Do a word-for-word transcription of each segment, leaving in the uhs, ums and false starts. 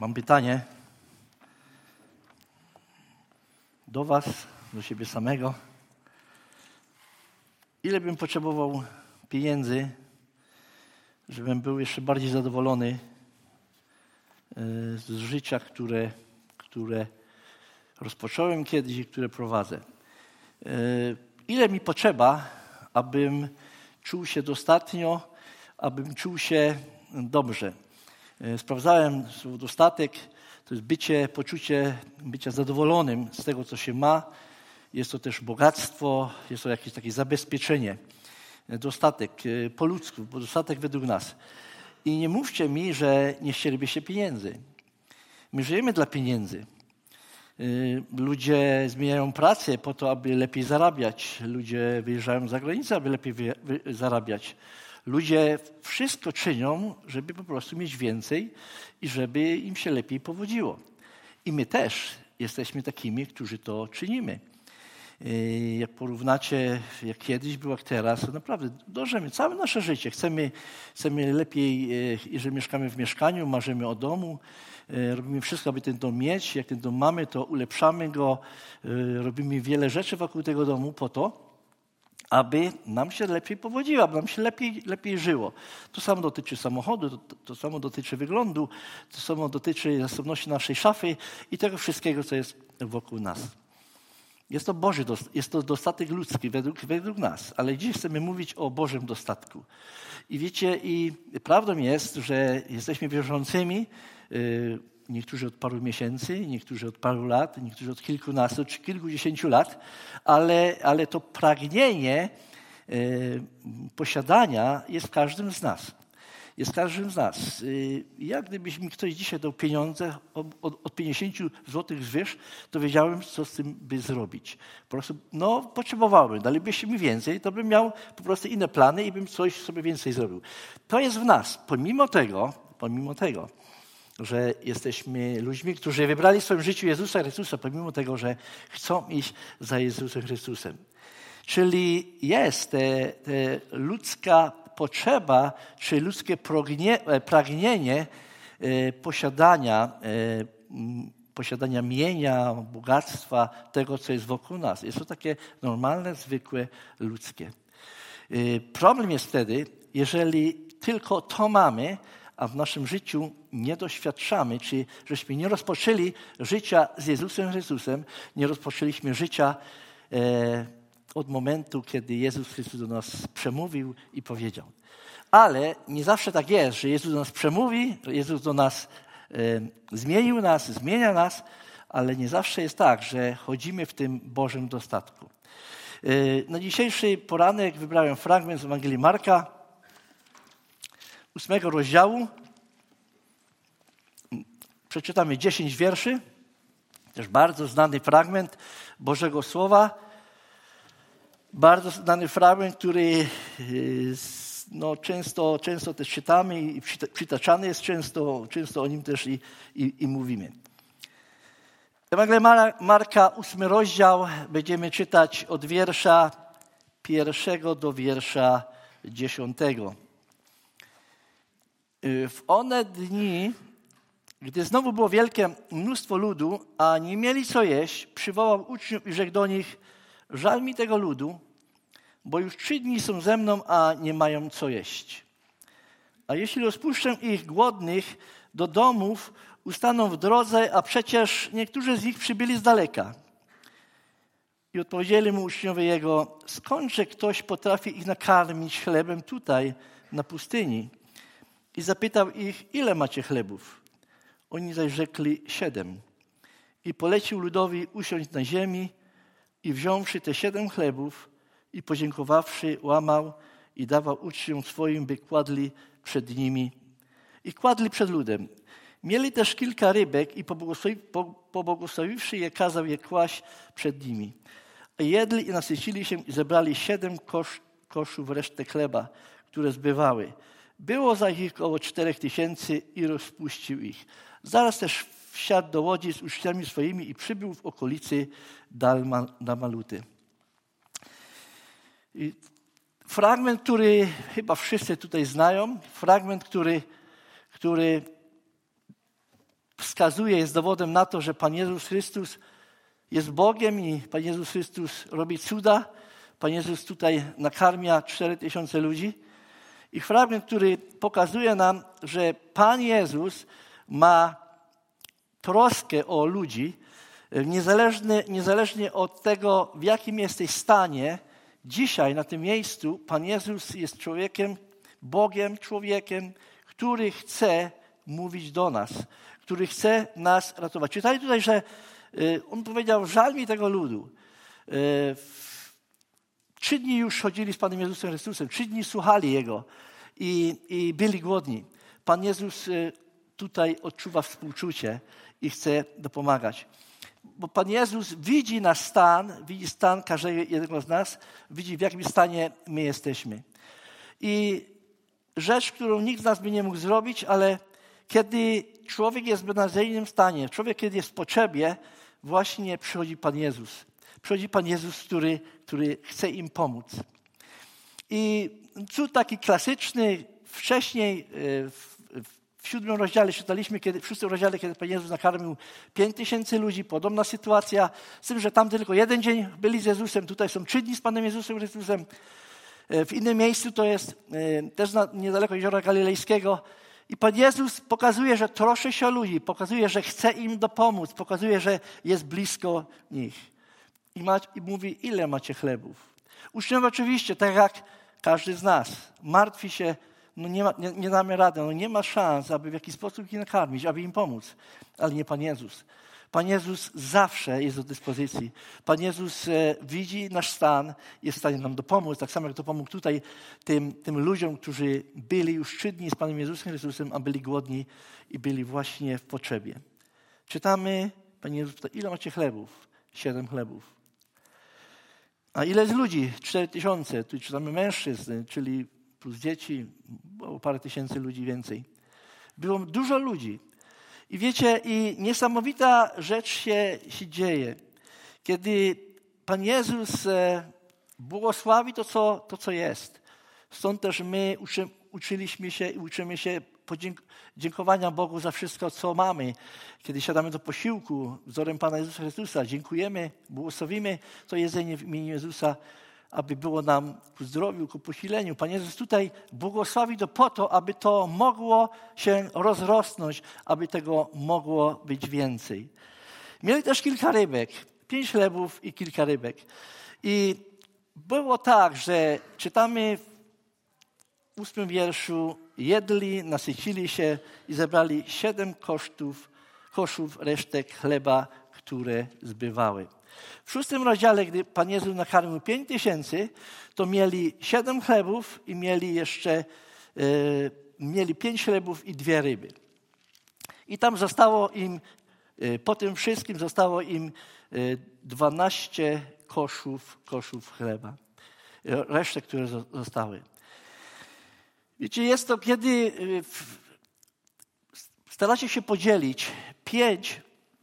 Mam pytanie do was, do siebie samego. Ile bym potrzebował pieniędzy, żebym był jeszcze bardziej zadowolony z życia, które, które rozpocząłem kiedyś i które prowadzę? Ile mi potrzeba, abym czuł się dostatnio, abym czuł się dobrze? Sprawdzałem słowo dostatek, to jest bycie, poczucie bycia zadowolonym z tego, co się ma. Jest to też bogactwo, jest to jakieś takie zabezpieczenie. Dostatek po ludzku, bo dostatek według nas. I nie mówcie mi, że nie chcielibyście pieniędzy. My żyjemy dla pieniędzy. Ludzie zmieniają pracę po to, aby lepiej zarabiać. Ludzie wyjeżdżają za granicę, aby lepiej zarabiać. Ludzie wszystko czynią, żeby po prostu mieć więcej i żeby im się lepiej powodziło. I my też jesteśmy takimi, którzy to czynimy. Jak porównacie, jak kiedyś było, jak teraz, to naprawdę dążymy całe nasze życie. Chcemy, chcemy lepiej, jeżeli mieszkamy w mieszkaniu, marzymy o domu, robimy wszystko, aby ten dom mieć. Jak ten dom mamy, to ulepszamy go, robimy wiele rzeczy wokół tego domu po to, aby nam się lepiej powodziło, aby nam się lepiej, lepiej żyło. To samo dotyczy samochodu, to, to samo dotyczy wyglądu, to samo dotyczy zasobności naszej szafy i tego wszystkiego, co jest wokół nas. Jest to Boży, jest to dostatek ludzki według, według nas, ale dziś chcemy mówić o Bożym dostatku. I wiecie, i prawdą jest, że jesteśmy wierzącymi, yy, niektórzy od paru miesięcy, niektórzy od paru lat, niektórzy od kilkunastu czy kilkudziesięciu lat, ale, ale to pragnienie yy, posiadania jest w każdym z nas. Jest w każdym z nas. Yy, jak gdybyś mi ktoś dzisiaj dał pieniądze od, od pięćdziesięciu złotych zwyż, to wiedziałem, co z tym by zrobić. Po prostu, no, potrzebowałem. Dalibyście mi więcej, to bym miał po prostu inne plany i bym coś sobie więcej zrobił. To jest w nas. Pomimo tego, pomimo tego, że jesteśmy ludźmi, którzy wybrali w swoim życiu Jezusa Chrystusa, pomimo tego, że chcą iść za Jezusem Chrystusem. Czyli jest te, te ludzka potrzeba, czy ludzkie pragnie, pragnienie e, posiadania, e, posiadania mienia, bogactwa, tego, co jest wokół nas. Jest to takie normalne, zwykłe, ludzkie. E, problem jest wtedy, jeżeli tylko to mamy, a w naszym życiu nie doświadczamy, czy żeśmy nie rozpoczęli życia z Jezusem Chrystusem, nie rozpoczęliśmy życia e, od momentu, kiedy Jezus Chrystus do nas przemówił i powiedział. Ale nie zawsze tak jest, że Jezus do nas przemówi, że Jezus do nas e, zmienił nas, zmienia nas, ale nie zawsze jest tak, że chodzimy w tym Bożym dostatku. E, na dzisiejszy poranek wybrałem fragment z Ewangelii Marka, ósmego rozdziału. Przeczytamy dziesięć wierszy. Też bardzo znany fragment Bożego Słowa. Bardzo znany fragment, który no, często, często też czytamy i przytaczany jest często, często o nim też i, i, i mówimy. Ewangelia Marka, ósmy rozdział, będziemy czytać od wiersza pierwszego do wiersza dziesiątego. W one dni, gdy znowu było wielkie mnóstwo ludu, a nie mieli co jeść, przywołał uczniów i rzekł do nich: żal mi tego ludu, bo już trzy dni są ze mną, a nie mają co jeść. A jeśli rozpuszczę ich głodnych do domów, ustaną w drodze, a przecież niektórzy z nich przybyli z daleka. I odpowiedzieli mu uczniowie jego: skądże ktoś potrafi ich nakarmić chlebem tutaj, na pustyni? I zapytał ich: ile macie chlebów? Oni zaś rzekli: siedem. I polecił ludowi usiąść na ziemi i wziąwszy te siedem chlebów i podziękowawszy, łamał i dawał uczniom swoim, by kładli przed nimi. I kładli przed ludem. Mieli też kilka rybek i pobłogosławiwszy je, kazał je kłaść przed nimi. A jedli i nasycili się i zebrali siedem kosz, koszów resztek chleba, które zbywały. Było za ich około czterech tysięcy i rozpuścił ich. Zaraz też wsiadł do łodzi z uczniami swoimi i przybył w okolicy Dalmanuty. I fragment, który chyba wszyscy tutaj znają, fragment, który, który wskazuje, jest dowodem na to, że Pan Jezus Chrystus jest Bogiem i Pan Jezus Chrystus robi cuda. Pan Jezus tutaj nakarmia cztery tysiące ludzi. I fragment, który pokazuje nam, że Pan Jezus ma troskę o ludzi, niezależnie, niezależnie od tego, w jakim jesteś stanie. Dzisiaj na tym miejscu Pan Jezus jest człowiekiem, Bogiem, człowiekiem, który chce mówić do nas, który chce nas ratować. Czytali tutaj, że on powiedział, żal mi tego ludu. Trzy dni już chodzili z Panem Jezusem Chrystusem, trzy dni słuchali Jego i, i byli głodni. Pan Jezus tutaj odczuwa współczucie i chce dopomagać. Bo Pan Jezus widzi nasz stan, widzi stan każdego jednego z nas, widzi w jakim stanie my jesteśmy. I rzecz, którą nikt z nas by nie mógł zrobić, ale kiedy człowiek jest w beznadziejnym stanie, człowiek kiedy jest w potrzebie, właśnie przychodzi Pan Jezus. Przychodzi Pan Jezus, który, który chce im pomóc. I cud taki klasyczny, wcześniej w, w siódmym rozdziale czytaliśmy, kiedy, w szóstym rozdziale, kiedy Pan Jezus nakarmił pięć tysięcy ludzi, podobna sytuacja, z tym, że tam tylko jeden dzień byli z Jezusem, tutaj są trzy dni z Panem Jezusem Chrystusem. W innym miejscu to jest też na, niedaleko Jeziora Galilejskiego. I Pan Jezus pokazuje, że troszczy się o ludzi, pokazuje, że chce im dopomóc, pokazuje, że jest blisko nich. I, ma, i mówi, ile macie chlebów? Uczniowie oczywiście, tak jak każdy z nas, martwi się, no nie, ma, nie, nie damy rady, no nie ma szans, aby w jakiś sposób ich nakarmić, aby im pomóc. Ale nie Pan Jezus. Pan Jezus zawsze jest do dyspozycji. Pan Jezus e, widzi nasz stan, jest w stanie nam dopomóc, tak samo jak to pomógł tutaj tym, tym ludziom, którzy byli już trzy dni z Panem Jezusem Chrystusem, a byli głodni i byli właśnie w potrzebie. Czytamy, Pan Jezus pyta, ile macie chlebów? Siedem chlebów. A ile z ludzi? Cztery tysiące. Tu czytamy mężczyzn, czyli plus dzieci, było parę tysięcy ludzi więcej. Było dużo ludzi. I wiecie, i niesamowita rzecz się, się dzieje. Kiedy Pan Jezus e, błogosławi to co, to, co jest. Stąd też my uczy, uczyliśmy się i uczymy się podziękowania Bogu za wszystko, co mamy. Kiedy siadamy do posiłku wzorem Pana Jezusa Chrystusa, dziękujemy, błogosławimy to jedzenie w imieniu Jezusa, aby było nam ku zdrowiu, ku posileniu. Pan Jezus tutaj błogosławi to po to, aby to mogło się rozrosnąć, aby tego mogło być więcej. Mieli też kilka rybek, pięć chlebów i kilka rybek. I było tak, że czytamy w ósmym wierszu, jedli, nasycili się i zebrali siedem kosztów, koszów resztek chleba, które zbywały. W szóstym rozdziale, gdy Pan Jezus nakarmił pięć tysięcy, to mieli siedem chlebów i mieli jeszcze e, mieli pięć chlebów i dwie ryby. I tam zostało im, e, po tym wszystkim zostało im e, dwanaście koszów, koszów chleba. E, resztę, które zostały. Wiecie, jest to, kiedy e, w, staracie się podzielić pięć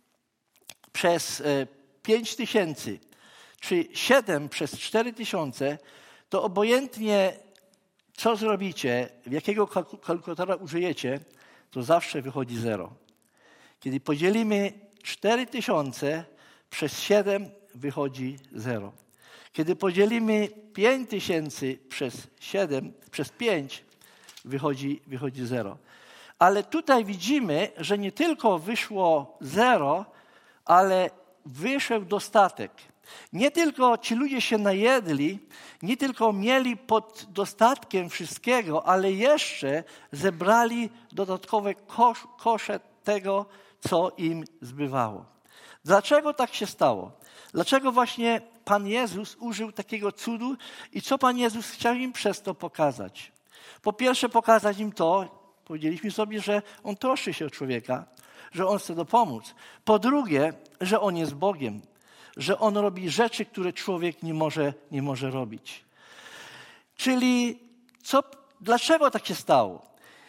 przez e, pięć tysięcy, czy siedem przez cztery tysiące, to obojętnie co zrobicie, w jakiego kalkulatora użyjecie, to zawsze wychodzi zero. Kiedy podzielimy cztery tysiące przez siedem, wychodzi zero. Kiedy podzielimy pięć tysięcy przez siedem, przez pięć, wychodzi, wychodzi zero. Ale tutaj widzimy, że nie tylko wyszło zero, ale wyszedł dostatek. Nie tylko ci ludzie się najedli, nie tylko mieli pod dostatkiem wszystkiego, ale jeszcze zebrali dodatkowe kosz, kosze tego, co im zbywało. Dlaczego tak się stało? Dlaczego właśnie Pan Jezus użył takiego cudu i co Pan Jezus chciał im przez to pokazać? Po pierwsze pokazać im to, powiedzieliśmy sobie, że On troszczy się o człowieka, że On chce dopomóc. Po drugie, że On jest Bogiem, że On robi rzeczy, które człowiek nie może, nie może robić. Czyli co, dlaczego tak się stało?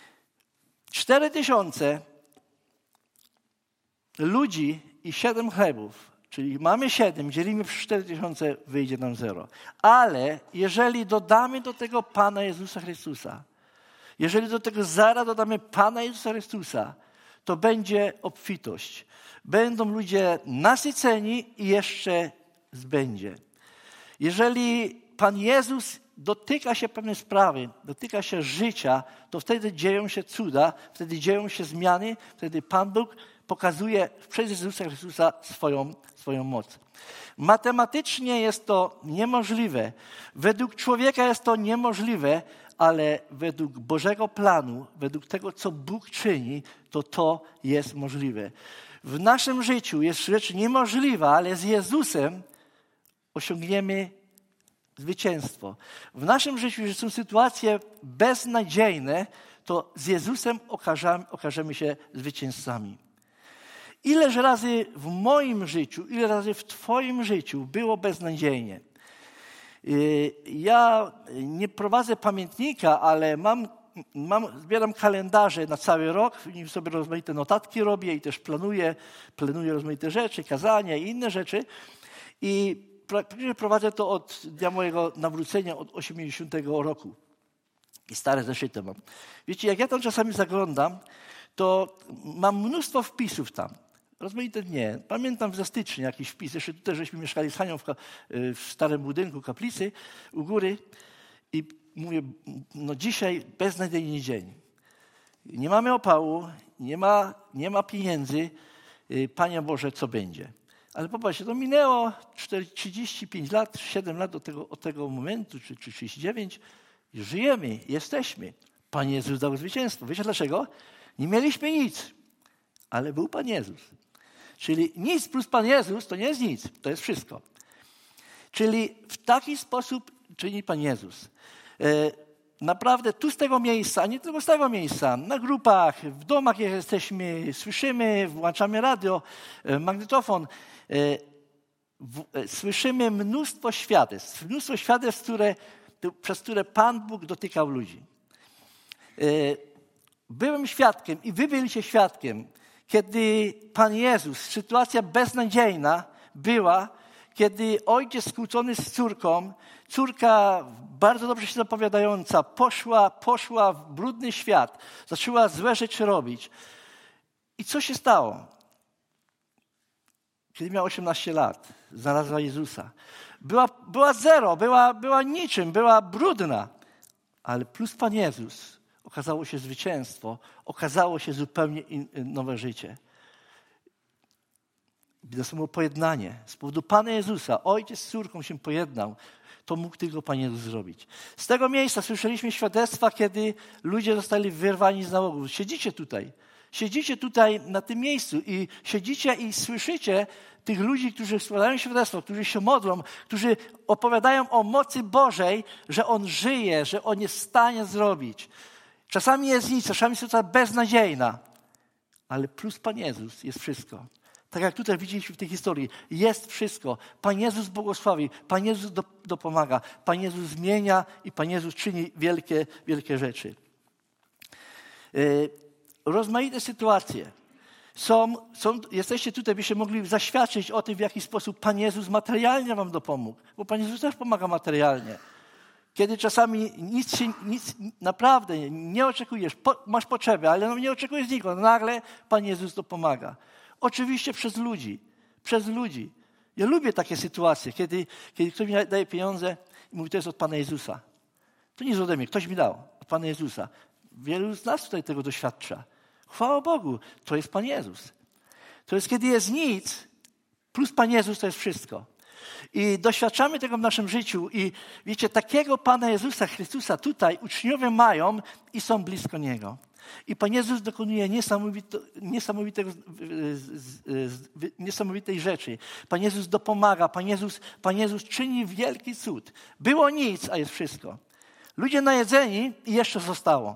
Cztery tysiące ludzi i siedem chlebów, czyli mamy siedem, dzielimy przez cztery tysiące, wyjdzie nam zero. Ale jeżeli dodamy do tego Pana Jezusa Chrystusa, jeżeli do tego zera dodamy Pana Jezusa Chrystusa, to będzie obfitość. Będą ludzie nasyceni i jeszcze zbędzie. Jeżeli Pan Jezus dotyka się pewnej sprawy, dotyka się życia, to wtedy dzieją się cuda, wtedy dzieją się zmiany, wtedy Pan Bóg pokazuje przez Jezusa Chrystusa swoją, swoją moc. Matematycznie jest to niemożliwe. Według człowieka jest to niemożliwe, ale według Bożego planu, według tego, co Bóg czyni, to to jest możliwe. W naszym życiu jest rzecz niemożliwa, ale z Jezusem osiągniemy zwycięstwo. W naszym życiu, że są sytuacje beznadziejne, to z Jezusem okażemy, okażemy się zwycięzcami. Ileż razy w moim życiu, ile razy w Twoim życiu było beznadziejnie. Ja nie prowadzę pamiętnika, ale mam, mam, zbieram kalendarze na cały rok, w nim sobie rozmaite notatki robię i też planuję, planuję rozmaite rzeczy, kazania i inne rzeczy. I prowadzę to od dnia mojego nawrócenia, od osiemdziesiątego roku. I stare zeszyty mam. Wiecie, jak ja tam czasami zaglądam, to mam mnóstwo wpisów tam. Rozmaite dnie. Pamiętam ze stycznia jakiś wpis. Jeszcze tutaj żeśmy mieszkali z Hanią w, w starym budynku kaplicy u góry. I mówię, no dzisiaj beznadziejny dzień. Nie mamy opału, nie ma, nie ma pieniędzy. Panie Boże, co będzie? Ale popatrzcie, to minęło trzydzieści pięć lat, siedem lat od tego, od tego momentu, czy, czy trzydzieści dziewięć. I żyjemy, jesteśmy. Pan Jezus dał zwycięstwo. Wiecie dlaczego? Nie mieliśmy nic, ale był Pan Jezus. Czyli nic plus Pan Jezus to nie jest nic, to jest wszystko. Czyli w taki sposób czyni Pan Jezus. E, naprawdę tu z tego miejsca, a nie tylko z tego miejsca, na grupach, w domach jak jesteśmy, słyszymy, włączamy radio, e, magnetofon, e, w, e, słyszymy mnóstwo świadectw, mnóstwo świadectw, które, przez które Pan Bóg dotykał ludzi. E, byłem świadkiem i wy byliście świadkiem, kiedy Pan Jezus, sytuacja beznadziejna była, kiedy ojciec skłócony z córką, córka bardzo dobrze się zapowiadająca, poszła, poszła w brudny świat, zaczęła złe rzeczy robić. I co się stało? Kiedy miała osiemnaście lat, znalazła Jezusa. Była, była zero, była, była niczym, była brudna, ale plus Pan Jezus. Okazało się zwycięstwo, okazało się zupełnie in, nowe życie. Nastąpiło pojednanie. Z powodu Pana Jezusa, ojciec z córką się pojednał, to mógł tylko Pan Jezus zrobić. Z tego miejsca słyszeliśmy świadectwa, kiedy ludzie zostali wyrwani z nałogów. Siedzicie tutaj, siedzicie tutaj na tym miejscu i siedzicie i słyszycie tych ludzi, którzy składają świadectwo, którzy się modlą, którzy opowiadają o mocy Bożej, że On żyje, że On jest w stanie zrobić. Czasami jest nic, czasami jest sytuacja beznadziejna, ale plus Pan Jezus jest wszystko. Tak jak tutaj widzieliśmy w tej historii, jest wszystko. Pan Jezus błogosławi, Pan Jezus do, dopomaga, Pan Jezus zmienia i Pan Jezus czyni wielkie, wielkie rzeczy. Yy, rozmaite sytuacje. Są, są, jesteście tutaj, byście mogli zaświadczyć o tym, w jaki sposób Pan Jezus materialnie wam dopomógł, bo Pan Jezus też pomaga materialnie. Kiedy czasami nic się, nic naprawdę nie oczekujesz, po, masz potrzeby, ale no nie oczekujesz nikogo, nagle Pan Jezus dopomaga. Oczywiście przez ludzi, przez ludzi. Ja lubię takie sytuacje, kiedy, kiedy ktoś mi daje pieniądze i mówi, to jest od Pana Jezusa. To nie jest ode mnie, ktoś mi dał, od Pana Jezusa. Wielu z nas tutaj tego doświadcza. Chwała Bogu, to jest Pan Jezus. To jest, kiedy jest nic, plus Pan Jezus to jest wszystko. I doświadczamy tego w naszym życiu i wiecie, takiego Pana Jezusa Chrystusa tutaj uczniowie mają i są blisko Niego. I Pan Jezus dokonuje niesamowite, niesamowitego, niesamowitej rzeczy. Pan Jezus dopomaga, Pan Jezus, Pan Jezus czyni wielki cud. Było nic, a jest wszystko. Ludzie najedzeni i jeszcze zostało.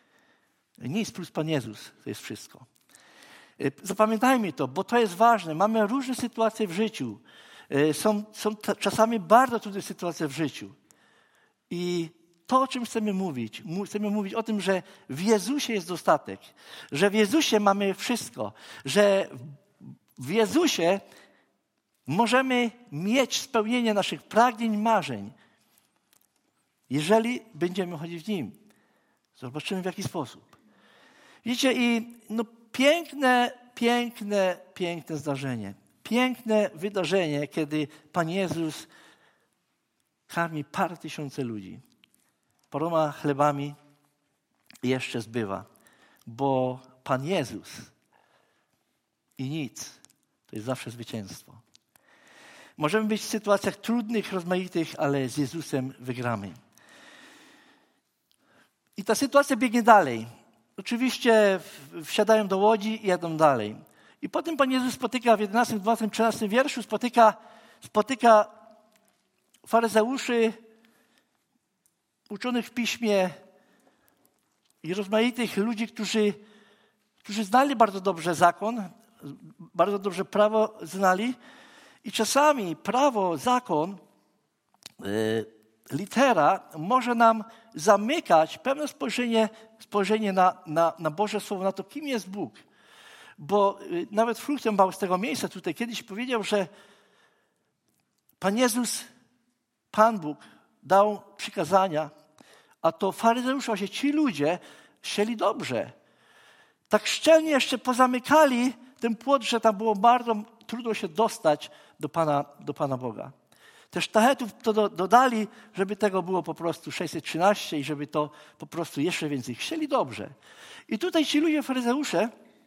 Nic plus Pan Jezus, to jest wszystko. Zapamiętajmy to, bo to jest ważne. Mamy różne sytuacje w życiu. Są, są czasami bardzo trudne sytuacje w życiu. I to, o czym chcemy mówić, chcemy mówić o tym, że w Jezusie jest dostatek, że w Jezusie mamy wszystko, że w Jezusie możemy mieć spełnienie naszych pragnień, marzeń, jeżeli będziemy chodzić w Nim. Zobaczymy, w jaki sposób. Wiecie, i no, piękne, piękne, piękne zdarzenie. Piękne wydarzenie, kiedy Pan Jezus karmi parę tysięcy ludzi. Paroma chlebami jeszcze zbywa. Bo Pan Jezus i nic to jest zawsze zwycięstwo. Możemy być w sytuacjach trudnych, rozmaitych, ale z Jezusem wygramy. I ta sytuacja biegnie dalej. Oczywiście wsiadają do łodzi i jadą dalej. I potem Pan Jezus spotyka w jedenastym, dwunastym, trzynastym wierszu, spotyka, spotyka faryzeuszy, uczonych w piśmie i rozmaitych ludzi, którzy, którzy znali bardzo dobrze zakon, bardzo dobrze prawo znali. I czasami prawo, zakon, y, litera może nam zamykać pewne spojrzenie, spojrzenie na, na, na Boże Słowo, na to, kim jest Bóg. Bo y, nawet Fruchtenbauer z tego miejsca tutaj kiedyś powiedział, że Pan Jezus, Pan Bóg dał przykazania, a to faryzeusze, właśnie ci ludzie chcieli dobrze. Tak szczelnie jeszcze pozamykali ten płot, że tam było bardzo trudno się dostać do Pana, do Pana Boga. Też sztachetów to do, dodali, żeby tego było po prostu sześćset trzynaście i żeby to po prostu jeszcze więcej. Chcieli dobrze. I tutaj ci ludzie, faryzeusze,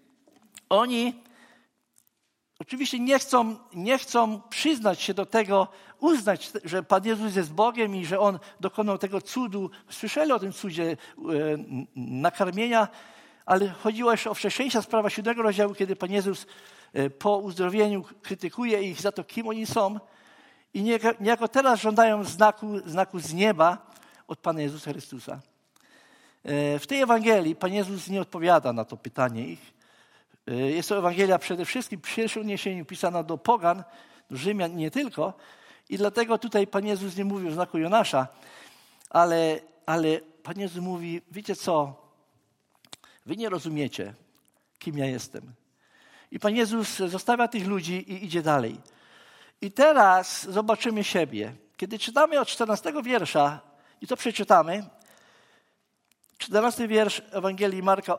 oni oczywiście nie chcą, nie chcą przyznać się do tego, uznać, że Pan Jezus jest Bogiem i że On dokonał tego cudu. Słyszeli o tym cudzie e, nakarmienia, ale chodziło jeszcze o wcześniejsza sprawa siódmego rozdziału, kiedy Pan Jezus e, po uzdrowieniu krytykuje ich za to, kim oni są. I niejako teraz żądają znaku, znaku z nieba od Pana Jezusa Chrystusa. E, w tej Ewangelii Pan Jezus nie odpowiada na to pytanie ich. Jest to Ewangelia przede wszystkim w pierwszym odniesieniu pisana do pogan, do Rzymian nie tylko. I dlatego tutaj Pan Jezus nie mówi o znaku Jonasza, ale, ale Pan Jezus mówi, wiecie co, wy nie rozumiecie, kim ja jestem. I Pan Jezus zostawia tych ludzi i idzie dalej. I teraz zobaczymy siebie. Kiedy czytamy od czternastego wiersza, i to przeczytamy, czternasty wiersz Ewangelii Marka,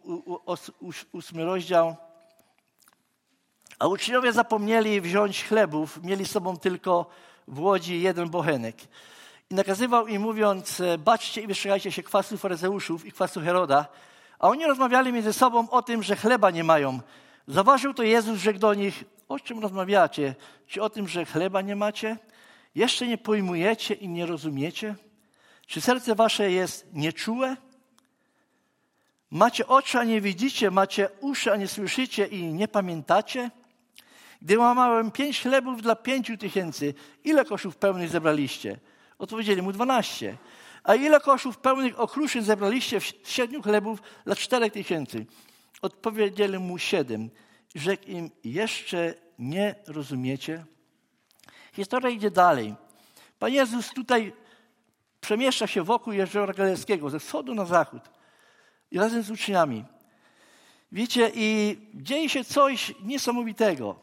ósmy rozdział. A uczniowie zapomnieli wziąć chlebów, mieli z sobą tylko w łodzi jeden bochenek. I nakazywał im mówiąc, baczcie i wystrzegajcie się kwasu faryzeuszów i kwasu Heroda. A oni rozmawiali między sobą o tym, że chleba nie mają. Zauważył to Jezus, rzekł do nich, o czym rozmawiacie? Czy o tym, że chleba nie macie? Jeszcze nie pojmujecie i nie rozumiecie? Czy serce wasze jest nieczułe? Macie oczy, a nie widzicie, macie uszy, a nie słyszycie i nie pamiętacie? Gdy łamałem pięć chlebów dla pięciu tysięcy, ile koszów pełnych zebraliście? Odpowiedzieli mu dwanaście. A ile koszów pełnych okruszyn zebraliście w siedmiu chlebów dla czterech tysięcy? Odpowiedzieli mu siedem. Rzekł im, jeszcze nie rozumiecie? Historia idzie dalej. Pan Jezus tutaj przemieszcza się wokół Jeziora Galilejskiego, ze wschodu na zachód. I razem z uczniami. Wiecie, i dzieje się coś niesamowitego.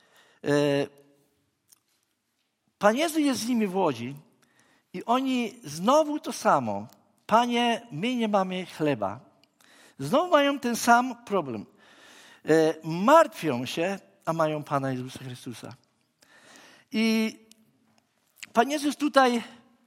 Pan Jezus jest z nimi w łodzi i oni znowu to samo. Panie, my nie mamy chleba. Znowu mają ten sam problem. Martwią się, a mają Pana Jezusa Chrystusa. I Pan Jezus tutaj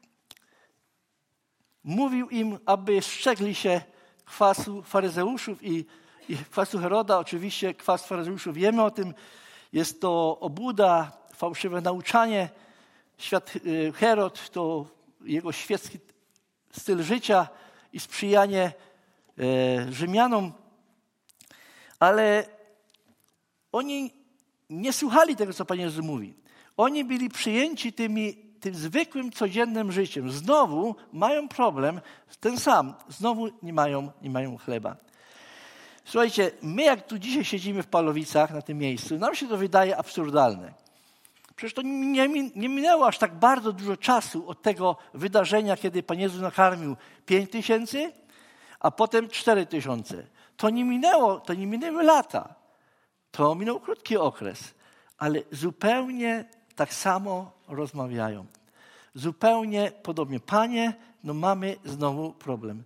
mówił im, aby strzegli się kwasu faryzeuszów i, i kwasu Heroda. Oczywiście kwas faryzeuszów, wiemy o tym, jest to obłuda, fałszywe nauczanie. Świat, Herod to jego świecki styl życia i sprzyjanie e, Rzymianom. Ale oni nie słuchali tego, co Pan Jezus mówi. Oni byli przyjęci tymi, tym zwykłym, codziennym życiem. Znowu mają problem, ten sam. Znowu nie mają, nie mają chleba. Słuchajcie, my jak tu dzisiaj siedzimy w Palowicach, na tym miejscu, nam się to wydaje absurdalne. Przecież to nie, nie minęło aż tak bardzo dużo czasu od tego wydarzenia, kiedy Pan Jezus nakarmił pięć tysięcy, a potem cztery tysiące. To nie minęło, to nie minęły lata. To minął krótki okres, ale zupełnie tak samo rozmawiają. Zupełnie podobnie. Panie, no mamy znowu problem.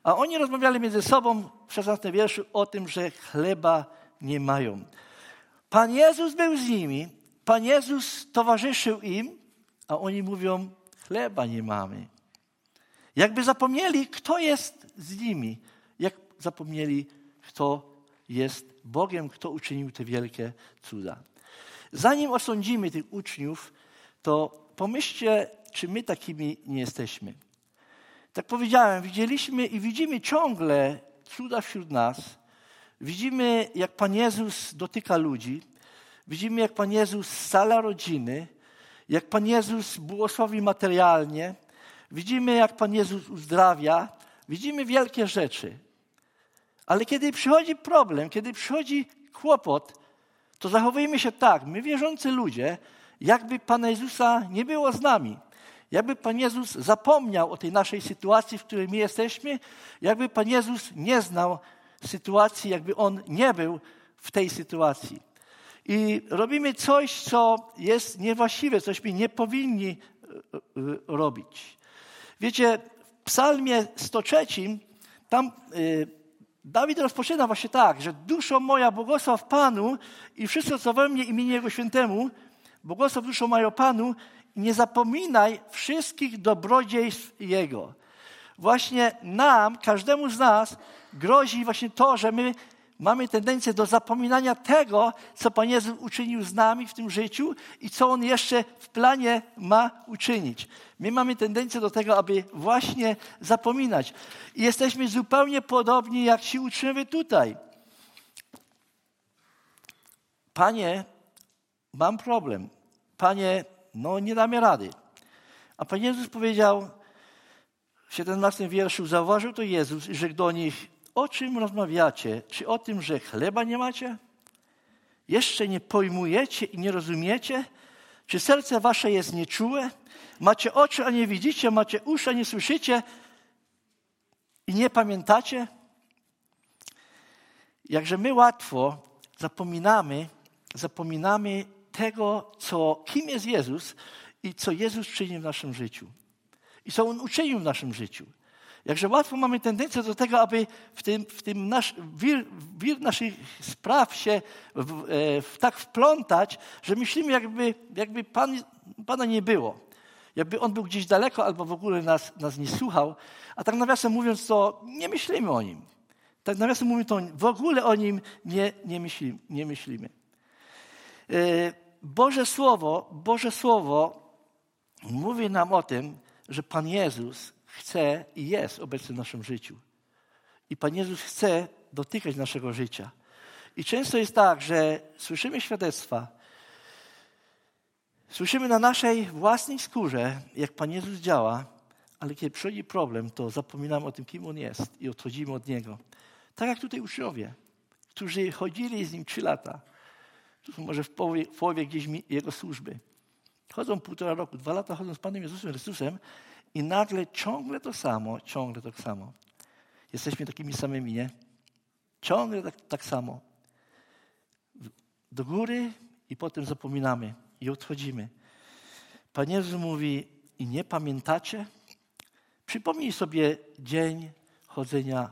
A oni rozmawiali między sobą w szesnastym wierszu o tym, że chleba nie mają. Pan Jezus był z nimi, Pan Jezus towarzyszył im, a oni mówią, chleba nie mamy. Jakby zapomnieli, kto jest z nimi. Jak zapomnieli, kto jest Bogiem, kto uczynił te wielkie cuda. Zanim osądzimy tych uczniów, to pomyślcie, czy my takimi nie jesteśmy. Tak powiedziałem, widzieliśmy i widzimy ciągle cuda wśród nas. Widzimy, jak Pan Jezus dotyka ludzi. Widzimy, jak Pan Jezus scala rodziny. Jak Pan Jezus błogosławi materialnie. Widzimy, jak Pan Jezus uzdrawia. Widzimy wielkie rzeczy. Ale kiedy przychodzi problem, kiedy przychodzi kłopot, to zachowujemy się tak, my wierzący ludzie, jakby Pana Jezusa nie było z nami. Jakby Pan Jezus zapomniał o tej naszej sytuacji, w której my jesteśmy, jakby Pan Jezus nie znał sytuacji, jakby On nie był w tej sytuacji. I robimy coś, co jest niewłaściwe, cośmy nie powinni robić. Wiecie, w psalmie sto trzecim, tam yy, Dawid rozpoczyna właśnie tak, że duszo moja błogosław Panu i wszystko, co we mnie imieniu Jego Świętemu, błogosław duszo moja Panu i nie zapominaj wszystkich dobrodziejstw Jego. Właśnie nam, każdemu z nas grozi właśnie to, że my mamy tendencję do zapominania tego, co Pan Jezus uczynił z nami w tym życiu i co On jeszcze w planie ma uczynić. My mamy tendencję do tego, aby właśnie zapominać. I jesteśmy zupełnie podobni jak ci uczniowie tutaj. Panie, mam problem. Panie, no nie damy rady. A Pan Jezus powiedział w siedemnastym wierszu, zauważył to Jezus i rzekł do nich, o czym rozmawiacie? Czy o tym, że chleba nie macie? Jeszcze nie pojmujecie i nie rozumiecie? Czy serce wasze jest nieczułe? Macie oczy, a nie widzicie? Macie uszy, a nie słyszycie? I nie pamiętacie? Jakże my łatwo zapominamy, zapominamy tego, co, kim jest Jezus i co Jezus czyni w naszym życiu. I co On uczynił w naszym życiu. Jakże łatwo mamy tendencję do tego, aby w tym, w tym nasz, wir, wir naszych spraw się w, e, w, tak wplątać, że myślimy, jakby, jakby Pan, Pana nie było. Jakby On był gdzieś daleko albo w ogóle nas, nas nie słuchał. A tak nawiasem mówiąc, to nie myślimy o Nim. Tak nawiasem mówiąc, to w ogóle o Nim nie, nie, myśli, nie myślimy. E, Boże Słowo, Boże Słowo mówi nam o tym, że Pan Jezus chce i jest obecny w naszym życiu. I Pan Jezus chce dotykać naszego życia. I często jest tak, że słyszymy świadectwa, słyszymy na naszej własnej skórze, jak Pan Jezus działa, ale kiedy przychodzi problem, to zapominamy o tym, kim On jest i odchodzimy od Niego. Tak jak tutaj uczniowie, którzy chodzili z Nim trzy lata. Tu są może w połowie, w połowie gdzieś Jego służby. Chodzą półtora roku, dwa lata chodzą z Panem Jezusem Chrystusem i nagle ciągle to samo, ciągle to samo. Jesteśmy takimi samymi, nie? Ciągle tak, tak samo. Do góry i potem zapominamy i odchodzimy. Pan Jezus mówi, i nie pamiętacie? Przypomnij sobie dzień chodzenia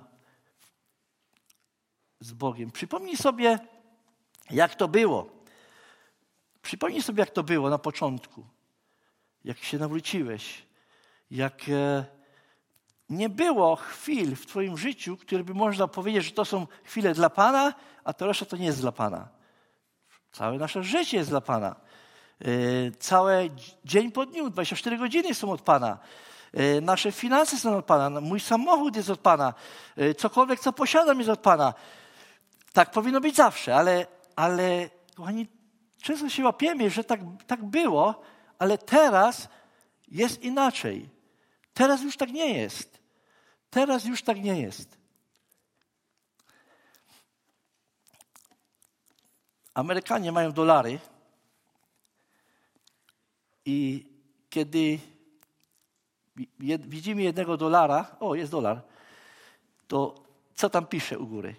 z Bogiem. Przypomnij sobie, jak to było. Przypomnij sobie, jak to było na początku. Jak się nawróciłeś. Jak e, nie było chwil w twoim życiu, które by można powiedzieć, że to są chwile dla Pana, a to reszta to nie jest dla Pana. Całe nasze życie jest dla Pana. E, całe dzień po dniu, dwadzieścia cztery godziny są od Pana. E, nasze finanse są od Pana. Mój samochód jest od Pana. E, cokolwiek, co posiadam, jest od Pana. Tak powinno być zawsze, ale, ale kochani, często się łapiemy, że tak, tak było, ale teraz jest inaczej. Teraz już tak nie jest. Teraz już tak nie jest. Amerykanie mają dolary i kiedy widzimy jednego dolara, o, jest dolar, to co tam pisze u góry?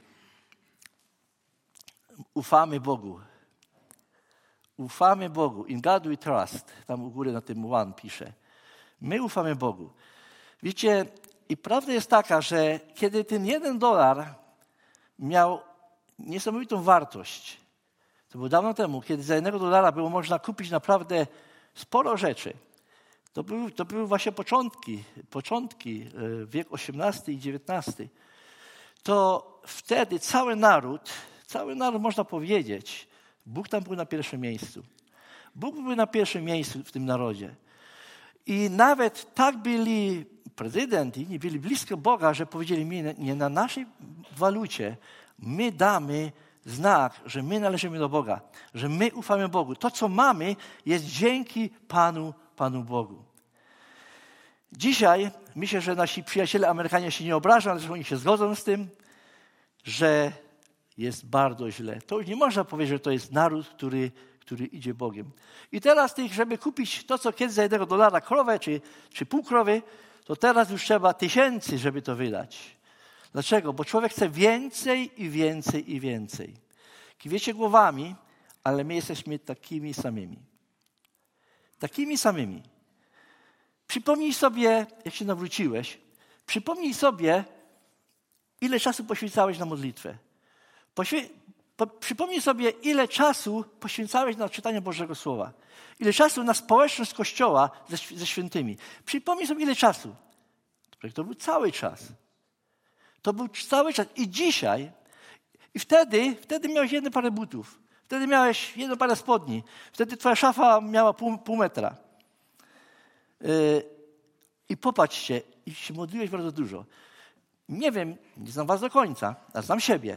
Ufamy Bogu. Ufamy Bogu. In God we trust. Tam u góry na tym one pisze. My ufamy Bogu. Wiecie, i prawda jest taka, że kiedy ten jeden dolar miał niesamowitą wartość, to było dawno temu, kiedy za jednego dolara było można kupić naprawdę sporo rzeczy. To były, to były właśnie początki, początki, wiek osiemnasty i dziewiętnasty. To wtedy cały naród, cały naród można powiedzieć, Bóg tam był na pierwszym miejscu. Bóg był na pierwszym miejscu w tym narodzie. I nawet tak byli prezydent i byli blisko Boga, że powiedzieli mi, nie na naszej walucie my damy znak, że my należymy do Boga, że my ufamy Bogu. To, co mamy, jest dzięki Panu, Panu Bogu. Dzisiaj myślę, że nasi przyjaciele Amerykanie się nie obrażą, ale że oni się zgodzą z tym, że jest bardzo źle. To już nie można powiedzieć, że to jest naród, który, który idzie Bogiem. I teraz tych, żeby kupić to, co kiedyś za jednego dolara, krowę czy, czy pół krowy, to teraz już trzeba tysięcy, żeby to wydać. Dlaczego? Bo człowiek chce więcej i więcej i więcej. Kiwiecie głowami, ale my jesteśmy takimi samymi. Takimi samymi. Przypomnij sobie, jak się nawróciłeś, przypomnij sobie, ile czasu poświęcałeś na modlitwę. Poświę... Po... Przypomnij sobie, ile czasu poświęcałeś na czytanie Bożego Słowa. Ile czasu na społeczność Kościoła ze, ze świętymi. Przypomnij sobie, ile czasu. To był cały czas. To był cały czas. I dzisiaj, i wtedy, wtedy miałeś jedną parę butów. Wtedy miałeś jedną parę spodni. Wtedy twoja szafa miała pół, pół metra. Yy, I popatrzcie, i się modliłeś bardzo dużo. Nie wiem, nie znam was do końca, ale znam siebie.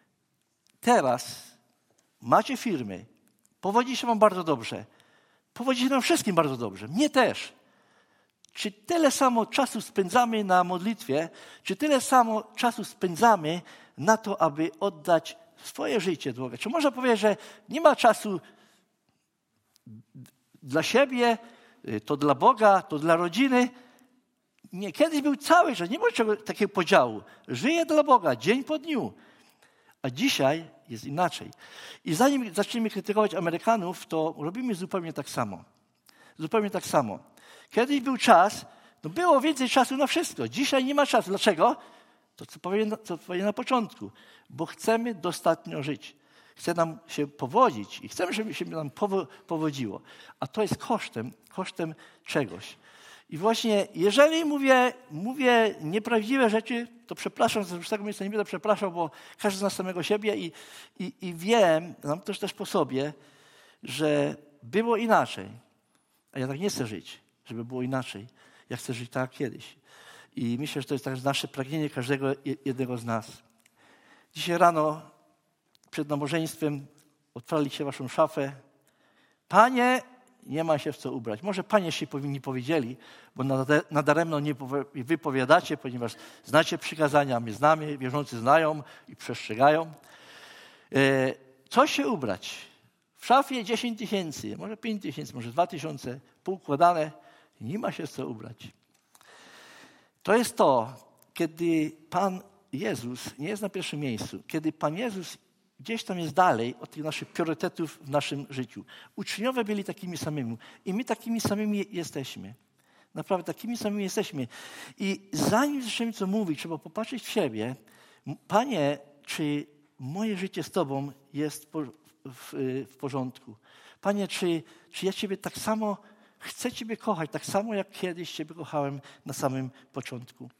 Teraz macie firmy, powodzi się wam bardzo dobrze. Powodzi się nam wszystkim bardzo dobrze. Mnie też. Czy tyle samo czasu spędzamy na modlitwie, czy tyle samo czasu spędzamy na to, aby oddać swoje życie Bogu? Czy można powiedzieć, że nie ma czasu dla siebie, to dla Boga, to dla rodziny? Nie, kiedyś był cały czas, nie było czego, takiego podziału. Żyję dla Boga, dzień po dniu. A dzisiaj jest inaczej. I zanim zaczniemy krytykować Amerykanów, to robimy zupełnie tak samo. Zupełnie tak samo. Kiedyś był czas, no było więcej czasu na wszystko. Dzisiaj nie ma czasu. Dlaczego? To, co powiem, co powiem na początku. Bo chcemy dostatnio żyć. Chce nam się powodzić i chcemy, żeby się nam powodziło. A to jest kosztem, kosztem czegoś. I właśnie, jeżeli mówię, mówię nieprawdziwe rzeczy, to przepraszam, z tego miejsca nie będę przepraszał, bo każdy zna samego siebie i, i, i wiem, znam też też po sobie, że było inaczej. A ja tak nie chcę żyć, żeby było inaczej. Ja chcę żyć tak jak kiedyś. I myślę, że to jest tak nasze pragnienie każdego jednego z nas. Dzisiaj rano przed nabożeństwem otwarliście waszą szafę. Panie, nie ma się w co ubrać. Może panie się powinni powiedzieli, bo nadaremno nie wypowiadacie, ponieważ znacie przykazania, my znamy, wierzący znają i przestrzegają. Co się ubrać? W szafie dziesięć tysięcy, może pięć tysięcy, może dwa tysiące, poukładane. Nie ma się w co ubrać. To jest to, kiedy Pan Jezus nie jest na pierwszym miejscu, kiedy Pan Jezus gdzieś tam jest dalej od tych naszych priorytetów w naszym życiu. Uczniowie byli takimi samymi i my takimi samymi jesteśmy. Naprawdę takimi samymi jesteśmy. I zanim zaczniemy co mówić, trzeba popatrzeć w siebie. Panie, czy moje życie z Tobą jest w, w porządku? Panie, czy, czy ja Ciebie tak samo chcę Ciebie kochać, tak samo jak kiedyś Ciebie kochałem na samym początku?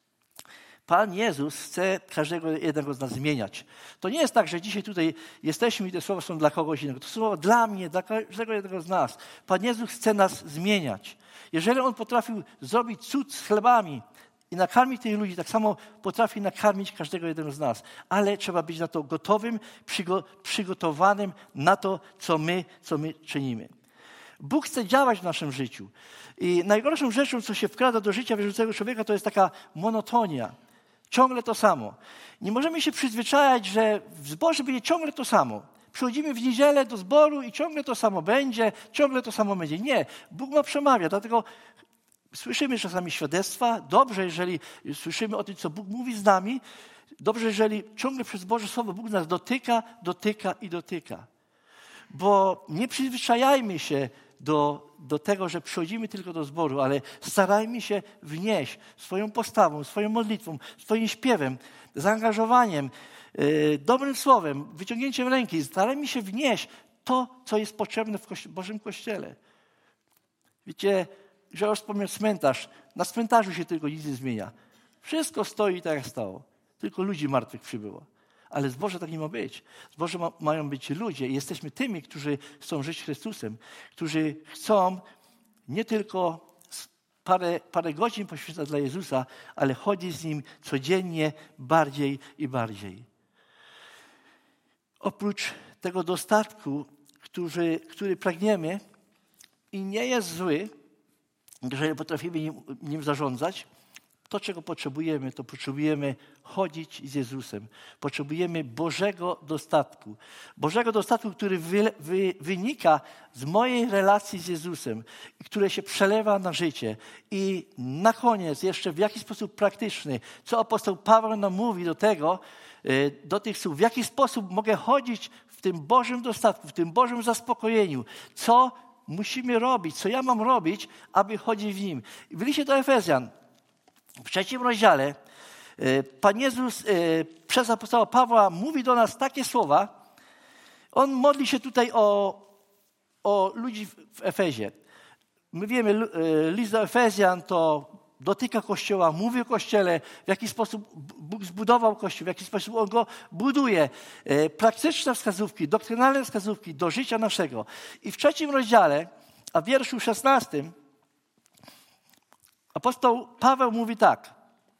Pan Jezus chce każdego jednego z nas zmieniać. To nie jest tak, że dzisiaj tutaj jesteśmy i te słowa są dla kogoś innego. To słowa dla mnie, dla każdego jednego z nas. Pan Jezus chce nas zmieniać. Jeżeli On potrafił zrobić cud z chlebami i nakarmić tych ludzi, tak samo potrafi nakarmić każdego jednego z nas. Ale trzeba być na to gotowym, przygotowanym na to, co my, co my czynimy. Bóg chce działać w naszym życiu. I najgorszą rzeczą, co się wkrada do życia wierzącego człowieka, to jest taka monotonia. Ciągle to samo. Nie możemy się przyzwyczajać, że w zborze będzie ciągle to samo. Przychodzimy w niedzielę do zboru i ciągle to samo będzie, ciągle to samo będzie. Nie, Bóg ma przemawia, dlatego słyszymy czasami świadectwa. Dobrze, jeżeli słyszymy o tym, co Bóg mówi z nami. Dobrze, jeżeli ciągle przez Boże Słowo Bóg nas dotyka, dotyka i dotyka. Bo nie przyzwyczajajmy się do, do tego, że przychodzimy tylko do zboru, ale starajmy się wnieść swoją postawą, swoją modlitwą, swoim śpiewem, zaangażowaniem, yy, dobrym słowem, wyciągnięciem ręki. Starajmy się wnieść to, co jest potrzebne w kości- Bożym Kościele. Wiecie, że wspomniał cmentarz. Na cmentarzu się tylko nic nie zmienia. Wszystko stoi tak, jak stało. Tylko ludzi martwych przybyło. Ale zboże tak nie ma być. Zboże ma, mają być ludzie i jesteśmy tymi, którzy chcą żyć Chrystusem, którzy chcą nie tylko parę, parę godzin poświęcać dla Jezusa, ale chodzić z Nim codziennie bardziej i bardziej. Oprócz tego dostatku, który, który pragniemy i nie jest zły, jeżeli potrafimy nim, nim zarządzać, to, czego potrzebujemy, to potrzebujemy chodzić z Jezusem. Potrzebujemy Bożego dostatku. Bożego dostatku, który wy, wy, wynika z mojej relacji z Jezusem, które się przelewa na życie. I na koniec jeszcze w jaki sposób praktyczny, co apostoł Paweł nam mówi do tego, do tych słów, w jaki sposób mogę chodzić w tym Bożym dostatku, w tym Bożym zaspokojeniu, co musimy robić, co ja mam robić, aby chodzić w Nim. W liście do Efezjan, w trzecim rozdziale, Pan Jezus przez apostoła Pawła mówi do nas takie słowa. On modli się tutaj o, o ludzi w Efezie. My wiemy, list do Efezjan to dotyka Kościoła, mówi o Kościele, w jaki sposób Bóg zbudował Kościół, w jaki sposób On go buduje. Praktyczne wskazówki, doktrynalne wskazówki do życia naszego. I w trzecim rozdziale, a w wierszu szesnastym, apostoł Paweł mówi tak.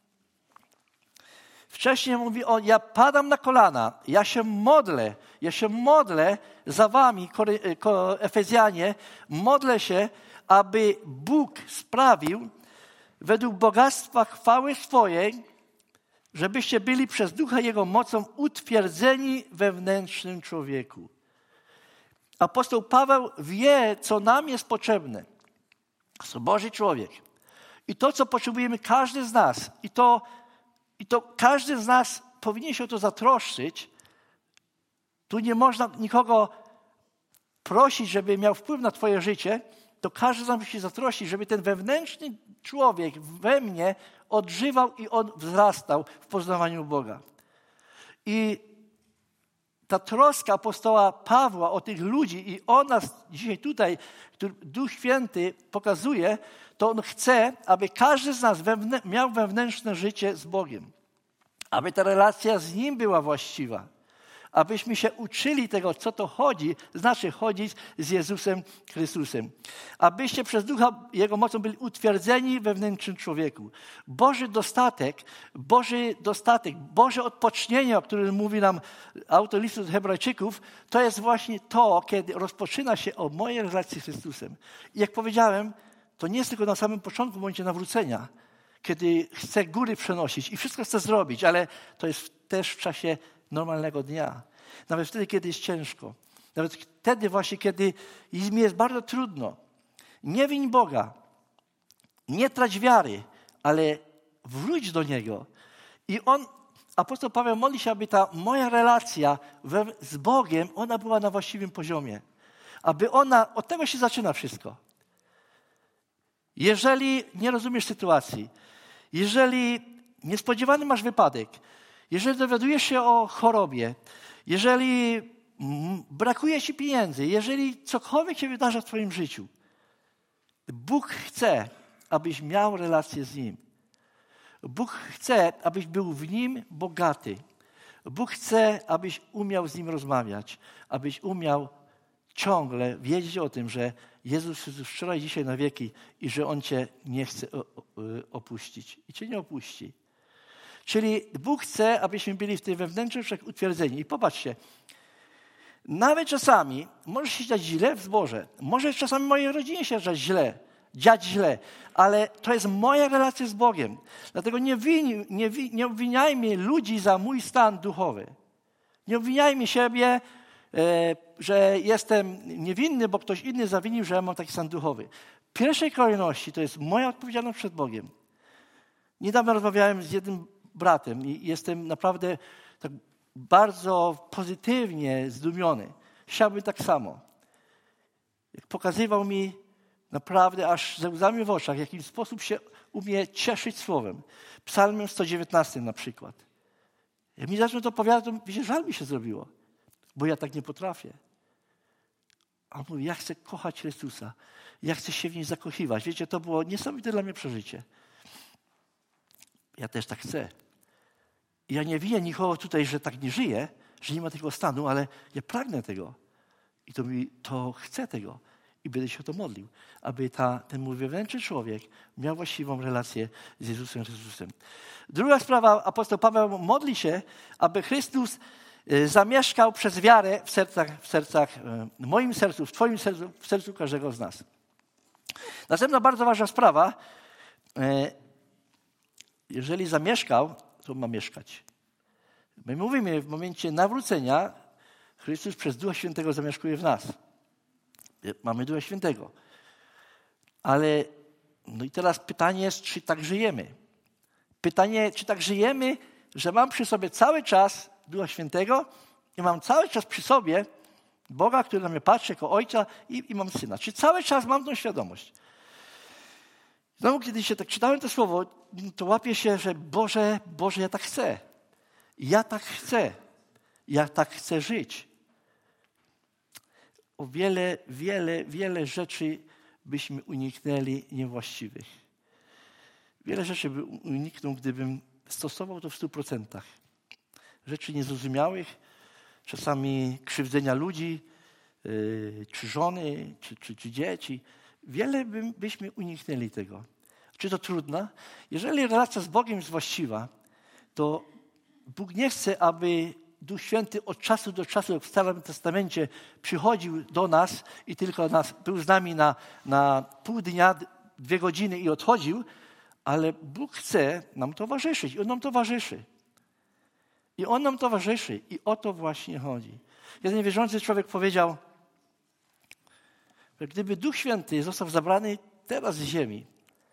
Wcześniej mówi on, ja padam na kolana, ja się modlę, ja się modlę za wami, Efezjanie, modlę się, aby Bóg sprawił według bogactwa chwały swojej, żebyście byli przez Ducha Jego mocą utwierdzeni we wnętrznym człowieku. Apostoł Paweł wie, co nam jest potrzebne. To Boży człowiek. I to, co potrzebujemy każdy z nas, i to, i to każdy z nas powinien się o to zatroszczyć. Tu nie można nikogo prosić, żeby miał wpływ na twoje życie, to każdy z nas musi się zatroszczyć, żeby ten wewnętrzny człowiek we mnie odżywał i on wzrastał w poznawaniu Boga. I ta troska apostoła Pawła o tych ludzi i o nas dzisiaj tutaj, który Duch Święty pokazuje, to on chce, aby każdy z nas wewnę- miał wewnętrzne życie z Bogiem. Aby ta relacja z Nim była właściwa. Abyśmy się uczyli tego, co to chodzi, znaczy chodzić z Jezusem Chrystusem. Abyście przez Ducha Jego mocą byli utwierdzeni we wnętrznym człowieku. Boży dostatek, Boży dostatek, Boże odpocznienie, o którym mówi nam autor listu do Hebrajczyków, to jest właśnie to, kiedy rozpoczyna się o mojej relacji z Chrystusem. I jak powiedziałem, to nie jest tylko na samym początku, w momencie nawrócenia, kiedy chcę góry przenosić i wszystko chcę zrobić, ale to jest też w czasie normalnego dnia. Nawet wtedy, kiedy jest ciężko. Nawet wtedy właśnie, kiedy mi jest bardzo trudno. Nie wiń Boga. Nie trać wiary, ale wróć do Niego. I on, apostoł Paweł modli się, aby ta moja relacja we, z Bogiem, ona była na właściwym poziomie. Aby ona, od tego się zaczyna wszystko. Jeżeli nie rozumiesz sytuacji, jeżeli niespodziewany masz wypadek, jeżeli dowiadujesz się o chorobie, jeżeli brakuje ci pieniędzy, jeżeli cokolwiek się wydarza w twoim życiu, Bóg chce, abyś miał relację z Nim. Bóg chce, abyś był w Nim bogaty. Bóg chce, abyś umiał z Nim rozmawiać, abyś umiał ciągle wiedzieć o tym, że Jezus jest wczoraj, dzisiaj, na wieki i że On cię nie chce opuścić i cię nie opuści. Czyli Bóg chce, abyśmy byli w tym wewnętrznym wszak utwierdzeni. I popatrzcie, nawet czasami może się dziać źle w zborze, może czasami mojej rodzinie się dziać źle, dziać źle, ale to jest moja relacja z Bogiem. Dlatego nie, wini, nie, nie obwiniajmy ludzi za mój stan duchowy. Nie obwiniajmy siebie, e, że jestem niewinny, bo ktoś inny zawinił, że ja mam taki stan duchowy. W pierwszej kolejności to jest moja odpowiedzialność przed Bogiem. Niedawno rozmawiałem z jednym bratem i jestem naprawdę tak bardzo pozytywnie zdumiony. Chciałbym tak samo. Jak pokazywał mi naprawdę aż ze łzami w oczach, w jaki sposób się umie cieszyć słowem. Psalmem sto dziewiętnastym na przykład. Jak mi zaczął to opowiadać, to wiecie, żal mi się zrobiło, bo ja tak nie potrafię. A on mówi, ja chcę kochać Chrystusa. Ja chcę się w nim zakochiwać. Wiecie, to było niesamowite dla mnie przeżycie. Ja też tak chcę. I ja nie winię nikogo tutaj, że tak nie żyje, że nie ma tego stanu, ale ja pragnę tego. I to, mi, to chcę tego. I będę się o to modlił, aby ta, ten mój wewnętrzny człowiek miał właściwą relację z Jezusem Chrystusem. Druga sprawa, apostoł Paweł modli się, aby Chrystus zamieszkał przez wiarę w sercach, w sercach, w moim sercu, w twoim sercu, w sercu każdego z nas. Następna bardzo ważna sprawa. Jeżeli zamieszkał, to ma mieszkać. My mówimy, w momencie nawrócenia Chrystus przez Ducha Świętego zamieszkuje w nas. Mamy Ducha Świętego. Ale no i teraz pytanie jest, czy tak żyjemy? Pytanie, czy tak żyjemy, że mam przy sobie cały czas Ducha Świętego i mam cały czas przy sobie Boga, który na mnie patrzy jako Ojca i, i mam Syna. Czy cały czas mam tą świadomość? Znowu, kiedy się tak czytałem to słowo, to łapię się, że Boże, Boże, ja tak chcę. Ja tak chcę. Ja tak chcę żyć. O wiele, wiele, wiele rzeczy byśmy uniknęli niewłaściwych. Wiele rzeczy by uniknął, gdybym stosował to w stu procentach. Rzeczy niezrozumiałych, czasami krzywdzenia ludzi, yy, czy żony, czy, czy, czy dzieci. Wiele by, byśmy uniknęli tego. Czy to trudne? Jeżeli relacja z Bogiem jest właściwa, to Bóg nie chce, aby Duch Święty od czasu do czasu, jak w Starym Testamencie, przychodził do nas i tylko nas, był z nami na, na pół dnia, dwie godziny i odchodził, ale Bóg chce nam towarzyszyć i On nam towarzyszy. I On nam towarzyszy i o to właśnie chodzi. Jeden wierzący człowiek powiedział, że gdyby Duch Święty został zabrany teraz z ziemi,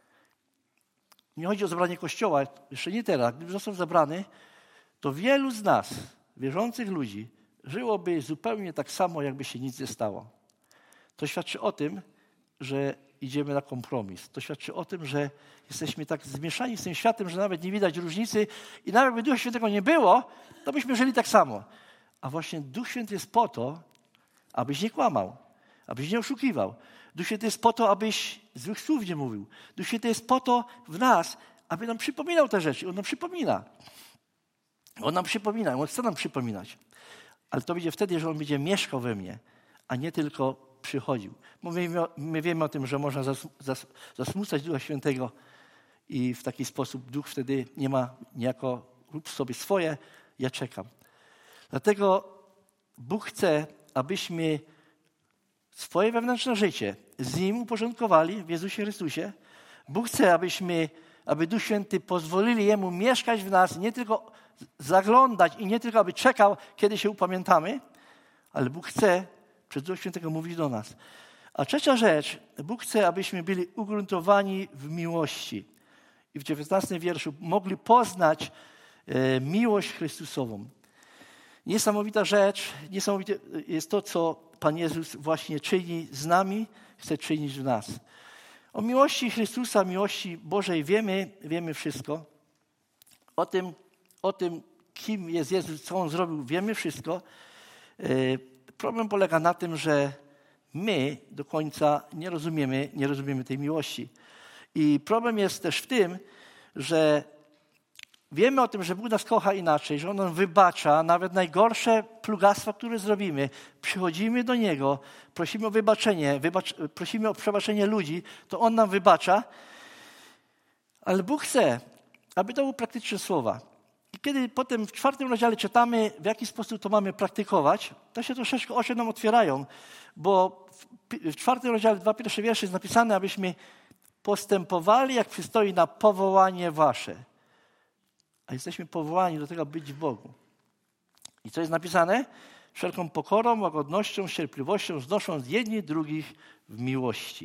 nie chodzi o zabranie Kościoła, jeszcze nie teraz, gdyby został zabrany, to wielu z nas, wierzących ludzi, żyłoby zupełnie tak samo, jakby się nic nie stało. To świadczy o tym, że idziemy na kompromis. To świadczy o tym, że jesteśmy tak zmieszani z tym światem, że nawet nie widać różnicy i nawet gdyby Ducha Świętego nie było, to byśmy żyli tak samo. A właśnie Duch Święty jest po to, abyś nie kłamał, abyś nie oszukiwał. Duch Święty jest po to, abyś złych słów nie mówił. Duch Święty jest po to w nas, aby nam przypominał te rzeczy. On nam przypomina. On nam przypomina, On chce nam przypominać. Ale to będzie wtedy, że On będzie mieszkał we mnie, a nie tylko przychodził. My, my wiemy o tym, że można zas, zas, zasmucać Ducha Świętego i w taki sposób Duch wtedy nie ma niejako rób sobie swoje, ja czekam. Dlatego Bóg chce, abyśmy swoje wewnętrzne życie z Nim uporządkowali w Jezusie Chrystusie. Bóg chce, abyśmy, aby Duch Święty pozwolili Jemu mieszkać w nas, nie tylko zaglądać i nie tylko, aby czekał, kiedy się upamiętamy, ale Bóg chce przez Ducha Świętego mówić do nas. A trzecia rzecz, Bóg chce, abyśmy byli ugruntowani w miłości. I w dziewiętnastym wierszu mogli poznać e, miłość Chrystusową. Niesamowita rzecz, niesamowite jest to, co Pan Jezus właśnie czyni z nami, chce czynić w nas. O miłości Chrystusa, miłości Bożej wiemy, wiemy wszystko. O tym, o tym, kim jest Jezus, co On zrobił, wiemy wszystko. Problem polega na tym, że my do końca nie rozumiemy, nie rozumiemy tej miłości. I problem jest też w tym, że wiemy o tym, że Bóg nas kocha inaczej, że On nam wybacza nawet najgorsze plugastwa, które zrobimy. Przychodzimy do Niego, prosimy o wybaczenie, wybacz, prosimy o przebaczenie ludzi, to On nam wybacza. Ale Bóg chce, aby to były praktyczne słowa. I kiedy potem w czwartym rozdziale czytamy, w jaki sposób to mamy praktykować, to się troszeczkę oczy nam otwierają, bo w czwartym rozdziale, dwa pierwsze wiersze jest napisane, abyśmy postępowali, jak przystoi na powołanie wasze. A jesteśmy powołani do tego, być w Bogu. I co jest napisane? Wszelką pokorą, łagodnością, cierpliwością, znosząc jedni drugich w miłości.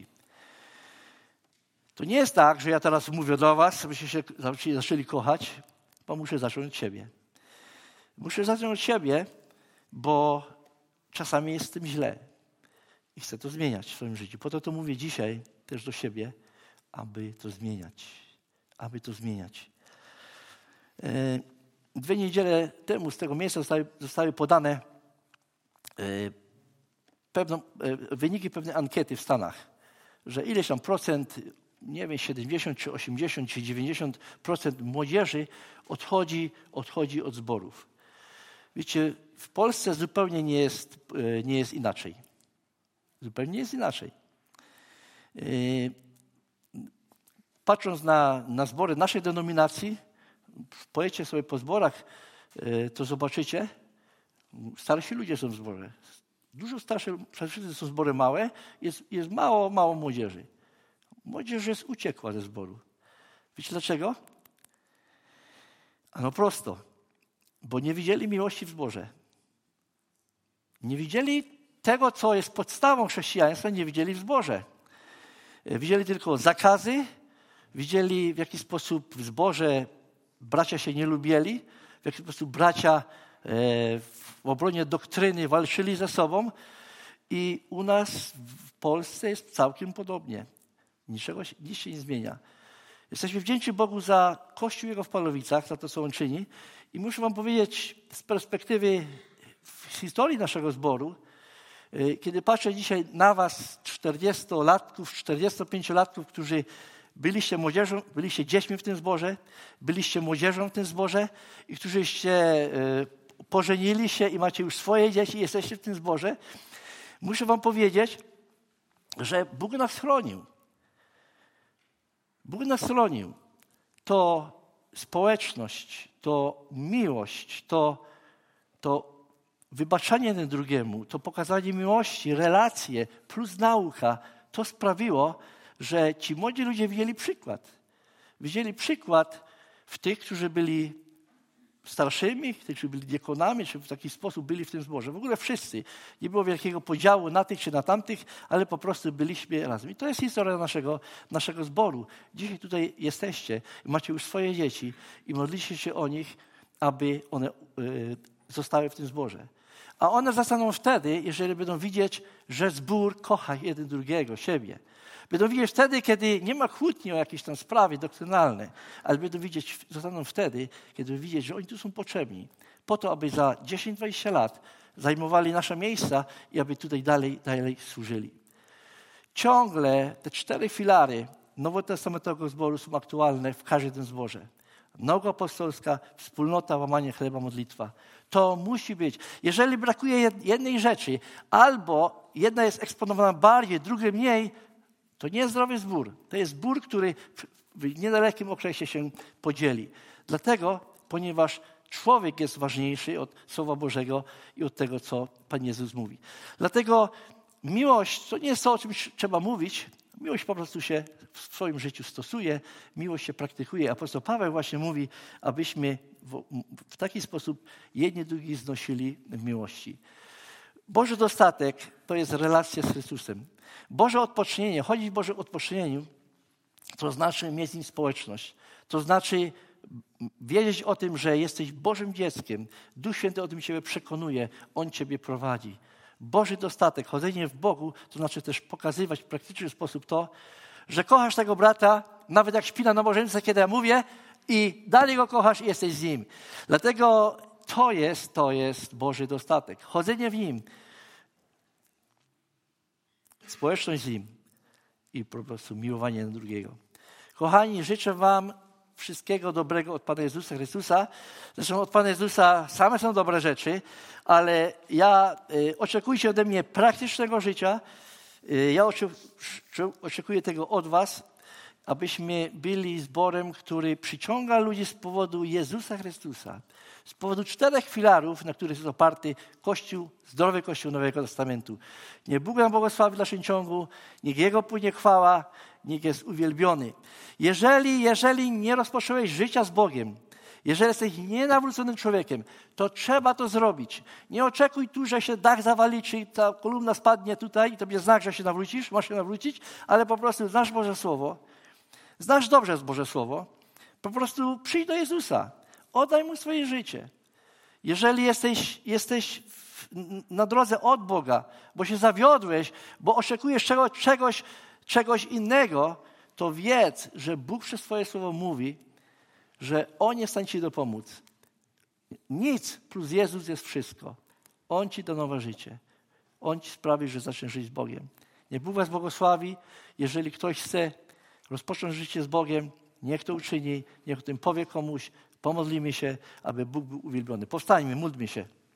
To nie jest tak, że ja teraz mówię do was, abyście się zaczęli kochać, bo muszę zacząć od siebie. Muszę zacząć od siebie, bo czasami jest z tym źle. I chcę to zmieniać w swoim życiu. Po to to mówię dzisiaj, też do siebie, aby to zmieniać. Aby to zmieniać. Dwie niedziele temu z tego miejsca zostały, zostały podane pewną, wyniki pewnej ankiety w Stanach, że ileś tam procent, nie wiem, siedemdziesiąt, czy osiemdziesiąt, czy dziewięćdziesiąt procent młodzieży odchodzi, odchodzi od zborów. Wiecie, w Polsce zupełnie nie jest, nie jest inaczej. Zupełnie jest inaczej. Patrząc na, na zbory naszej denominacji, pojedźcie sobie po zborach, to zobaczycie, starsi ludzie są w zborze. Dużo starsze, przede wszystkim są zbory małe, jest, jest mało, mało młodzieży. Młodzież jest uciekła ze zboru. Wiecie dlaczego? Ano prosto, bo nie widzieli miłości w zborze. Nie widzieli tego, co jest podstawą chrześcijaństwa, nie widzieli w zborze. Widzieli tylko zakazy, widzieli, w jaki sposób w zborze bracia się nie lubili, w jaki sposób bracia w obronie doktryny walczyli ze sobą i u nas w Polsce jest całkiem podobnie. Niczego, nic się nie zmienia. Jesteśmy wdzięczni Bogu za Kościół Jego w Palowicach, za to, co On czyni. I muszę wam powiedzieć z perspektywy z historii naszego zboru, kiedy patrzę dzisiaj na was, czterdziestolatków, czterdziestopięciolatków, którzy byliście młodzieżą, byliście dziećmi w tym zborze, byliście młodzieżą w tym zborze i którzyście pożenili się i macie już swoje dzieci i jesteście w tym zborze, muszę wam powiedzieć, że Bóg nas chronił. Bóg nas chronił. To społeczność, to miłość, to, to wybaczanie jeden drugiemu, to pokazanie miłości, relacje plus nauka, to sprawiło, że ci młodzi ludzie widzieli przykład. Widzieli przykład w tych, którzy byli starszymi, tych, którzy byli diakonami, czy w taki sposób byli w tym zborze. W ogóle wszyscy. Nie było wielkiego podziału na tych czy na tamtych, ale po prostu byliśmy razem. I to jest historia naszego, naszego zboru. Dzisiaj tutaj jesteście, macie już swoje dzieci i modlicie się o nich, aby one y, zostały w tym zborze. A one zostaną wtedy, jeżeli będą widzieć, że zbór kocha jeden drugiego, siebie. Będą widzieć wtedy, kiedy nie ma kłótni o jakieś tam sprawy doktrynalne, ale będą widzieć, zostaną wtedy, kiedy będą widzieć, że oni tu są potrzebni. Po to, aby za dziesięć dwadzieścia lat zajmowali nasze miejsca i aby tutaj dalej, dalej służyli. Ciągle te cztery filary nowotestamentowego zboru są aktualne w każdym zborze. Nauka apostolska, wspólnota, łamanie chleba, modlitwa. To musi być. Jeżeli brakuje jednej rzeczy, albo jedna jest eksponowana bardziej, druga mniej, to nie jest zdrowy zbór. To jest zbór, który w niedalekim okresie się podzieli. Dlatego, ponieważ człowiek jest ważniejszy od Słowa Bożego i od tego, co Pan Jezus mówi. Dlatego miłość to nie jest to, o czym trzeba mówić. Miłość po prostu się w swoim życiu stosuje, miłość się praktykuje. Apostoł Paweł właśnie mówi, abyśmy w, w taki sposób jedni drugich znosili w miłości. Boży dostatek to jest relacja z Chrystusem. Boże odpocznienie, chodzić w Bożym odpocznieniu, to znaczy mieć z Nim społeczność. To znaczy wiedzieć o tym, że jesteś Bożym dzieckiem. Duch Święty o tym Ciebie przekonuje. On Ciebie prowadzi. Boży dostatek, chodzenie w Bogu, to znaczy też pokazywać w praktyczny sposób to, że kochasz tego brata, nawet jak śpi na nabożeństwie, kiedy ja mówię, i dalej go kochasz i jesteś z Nim. Dlatego to jest, to jest Boży dostatek. Chodzenie w Nim, społeczność z Nim i po prostu miłowanie jeden drugiego. Kochani, życzę wam wszystkiego dobrego od Pana Jezusa Chrystusa. Zresztą od Pana Jezusa same są dobre rzeczy, ale ja y, oczekujcie ode mnie praktycznego życia. Y, ja oczekuję tego od was, abyśmy byli zborem, który przyciąga ludzi z powodu Jezusa Chrystusa. Z powodu czterech filarów, na których jest oparty Kościół, zdrowy Kościół Nowego Testamentu. Niech Bóg nam błogosławi w naszym ciągu, niech Jego płynie chwała, niech jest uwielbiony. Jeżeli, jeżeli nie rozpocząłeś życia z Bogiem, jeżeli jesteś nienawróconym człowiekiem, to trzeba to zrobić. Nie oczekuj tu, że się dach zawali, czy ta kolumna spadnie tutaj i to będzie znak, że się nawrócisz, masz się nawrócić, ale po prostu znasz Boże Słowo, znasz dobrze Boże Słowo, po prostu przyjdź do Jezusa. Oddaj Mu swoje życie. Jeżeli jesteś, jesteś w, na drodze od Boga, bo się zawiodłeś, bo oczekujesz czegoś, czegoś, czegoś innego, to wiedz, że Bóg przez Twoje słowo mówi, że On jest w stanie Ci dopomóc. Nic plus Jezus jest wszystko. On Ci da nowe życie. On Ci sprawi, że zaczniesz żyć z Bogiem. Niech Bóg Was błogosławi. Jeżeli ktoś chce rozpocząć życie z Bogiem, niech to uczyni, niech o tym powie komuś. Pomodlimy się, aby Bóg był uwielbiony. Powstańmy, módlmy się.